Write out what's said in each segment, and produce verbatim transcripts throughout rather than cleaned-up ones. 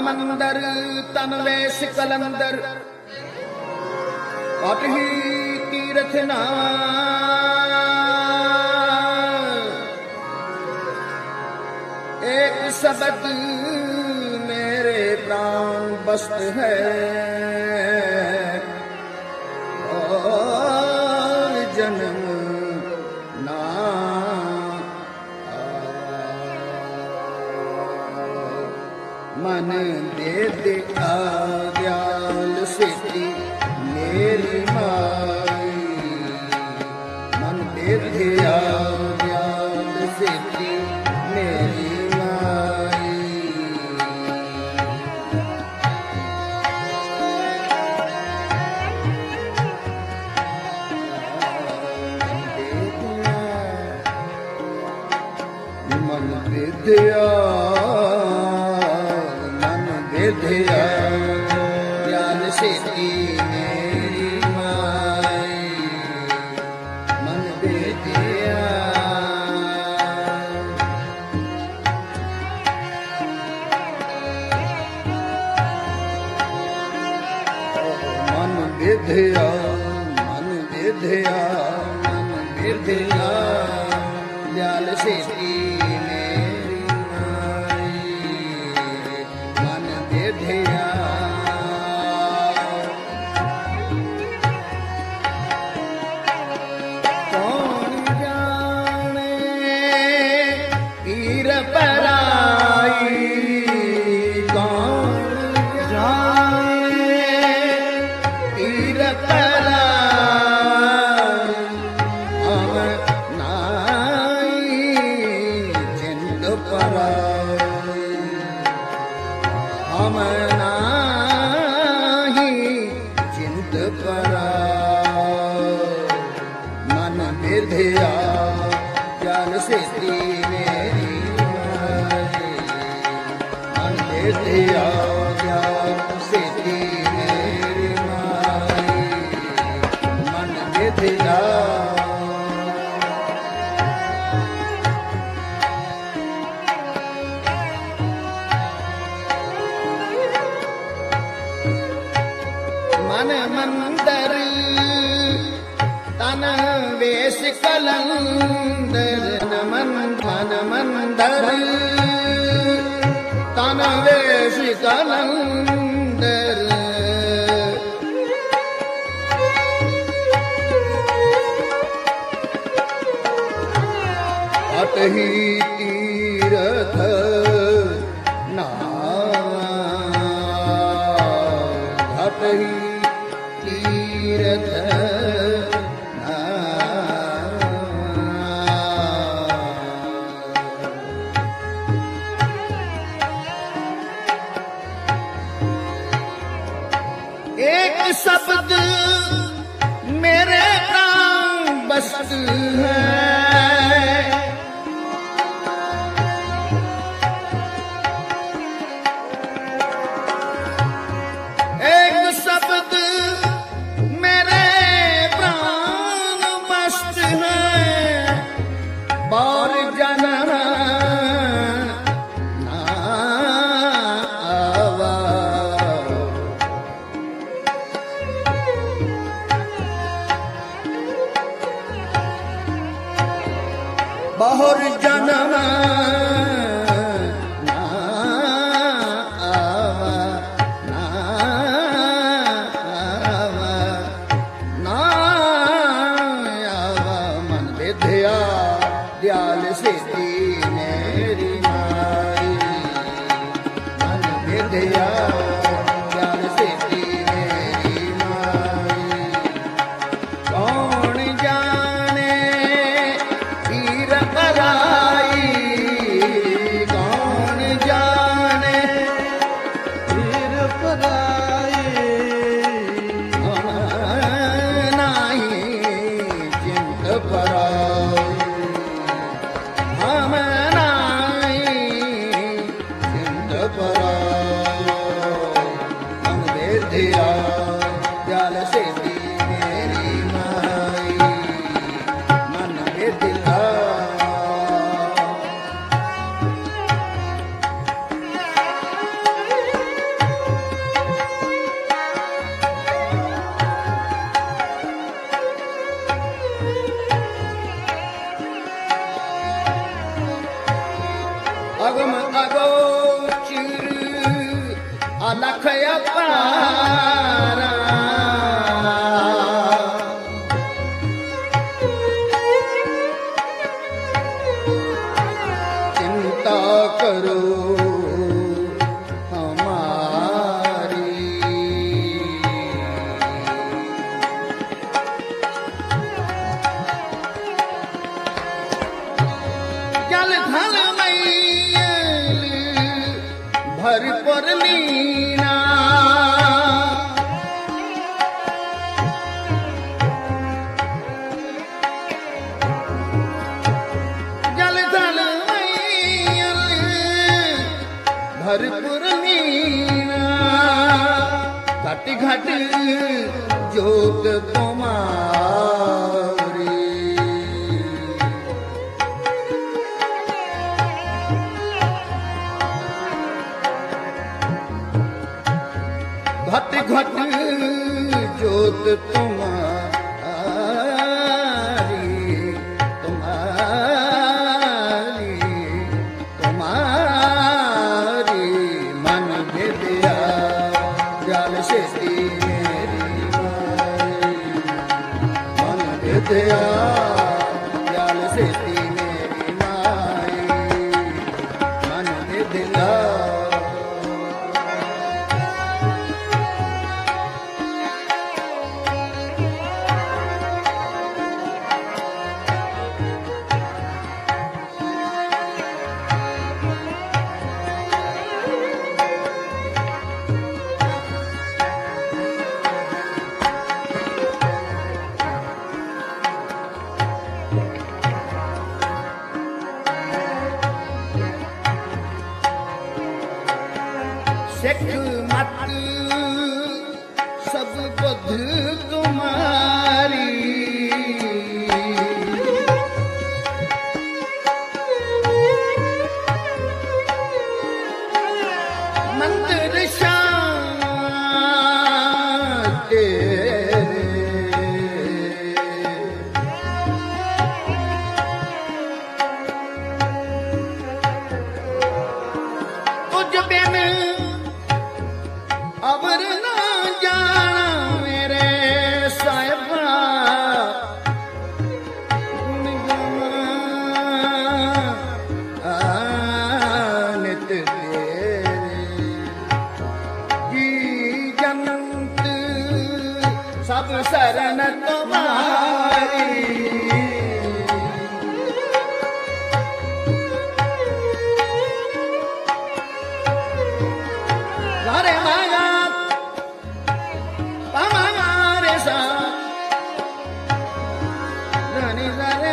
मंदर तन वेश कलंदर कटही तीर्थ नाम एक शब्द मेरे प्राण बस्त है और जन्म ना मन दे दे आज्ञाल सिद्धि मेरी माई मन दे दे आज्ञाल सिद्धि मेरी विद्या मन विद्या ज्ञान सिद्धि मेरी माई मन विद्या मन विद्या मन विद्या मन विद्या ज्ञान सिद्धि मन मंदर तन वेश कलंदर मन मन मंदर तन वेश कलंदर अतही तीर्थ नाम अतही तीर्थ एक शब्द मेरे प्राण बस्त है एक शब्द मेरे प्राण बस्त है बार जन्म ना आवा बहुर जन्म ना आवा ना आवा ना आवा मन विद्या दयाल सिद्धि मेरी माई मन विद्या दयाल सिद्धि मेरी माई कौन जाने पीर पराई घट घट जोत तुम्हारी, घट घट जोत तुम्हारी, तुम्हारी तुम्हारी मन विद्या जाल सिद्धि मेरी माई, मन विद्या जाल सिद्धि मेरी माई, मन विद्या सिख मत सब बुध तुम्हारी, मंदिर शांत तेरे, तुझ बिन अबर ना जाना मेरे साहिबा, नित तेरे जी जंत सब शरण तुम्हारी, रे माया पामारे सा धनी रे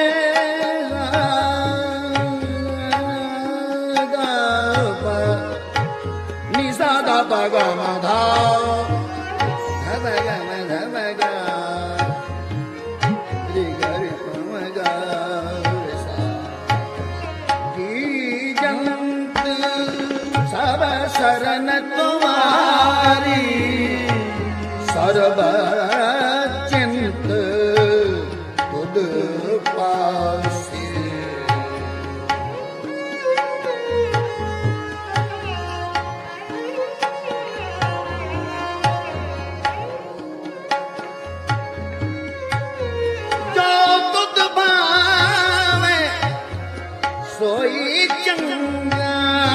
गा पा नि सा दा पा गा मा धा ध गा मा ध मा गा रे गा रे पा मा गा रे सा जी जंत सब शरण तुम्हारी, सर्व चिंत तुद पासी, जो तुद भावे सोई चंगा,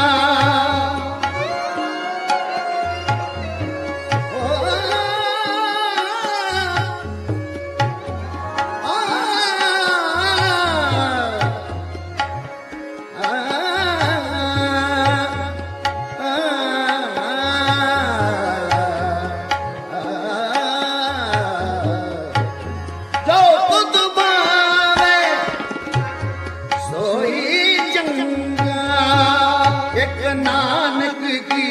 एक नानक की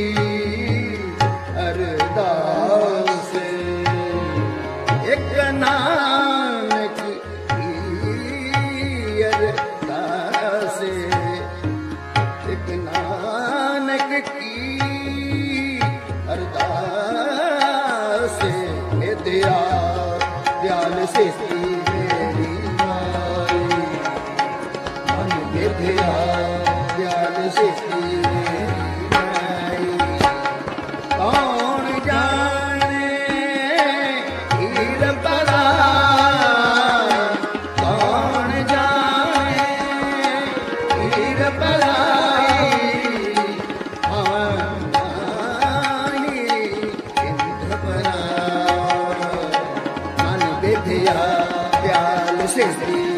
अरदास, एक नानक की अरदास, एक नानक की अरदास, हे दया दयाल सिद्धि मेरी माई, मन विद्या दयाल सिद्धि मेरी माई, कौन जाने हीर बलाई, कौन जाने हीर बलाई, हमारी इंद्र बलाई, मन विद्या दयाल सिद्धि